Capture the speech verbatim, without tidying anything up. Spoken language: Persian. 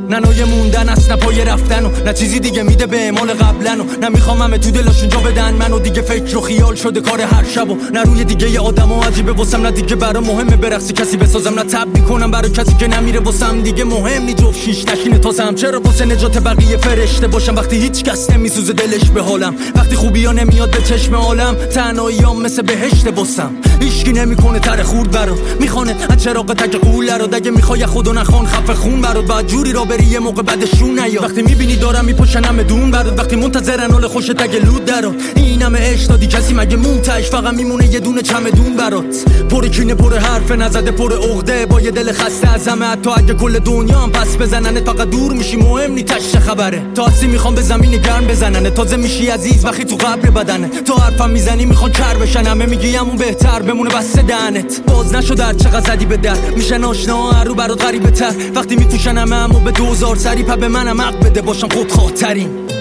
نه نوع موندن است نه پای رفتن و نه چیزی دیگه میده به اعمال قبلن و نه میخوام همه تو دلاشون جا بدن منو دیگه فکر و خیال شده کار هر شب و نه روی دیگه ی آدمو عجیبه واسم نه دیگه برا مهمه برقصی کسی بسازم نه تب میکنم برای کسی که نمیره واسم دیگه مهم نی جفت شیش نشینه تازم چرا واسه نجات بقیه فرشته باشم وقتی هیچ کس نمیسوزه دلش به حالم وقتی خوبیا نمیاد به چشم عالم تنهاییام مثل بهشت واسم هیچکی نمیکنه تره خورد برات میخونه از چراغ تک قول رو دیگه میخوای خودو نخوان خفه خون برات بعد جوری را بری یه موقع بعدشون نیا وقتی میبینی دارم میپشنم دون برات وقتی منتظرن حال خوش تگ لود درات این همه عشق دادی کسی مگه مونتاش فقط میمونه یه دونه چمدون برات پر کینه پر حرف نزده پر عقده با یه دل خسته از همه حتی اگه کل دنیا هم پس بزنن فقط دور میشی مهم نی تش خبره تا اصلی میخوام به زمین گرم بزنن تازه میشی عزیز وقتی تو قبر بدنه تا حرفم میزنی میخوان کر بشن همه میگی همون بهتر بمونه بسته دهنت باز نشو در چقدر زدی به در میشن آشنا هر رو برات غریبه تر وقتی میفوشن همه همو به دوزار سری پا به منم حق بده باشم خود خاطرین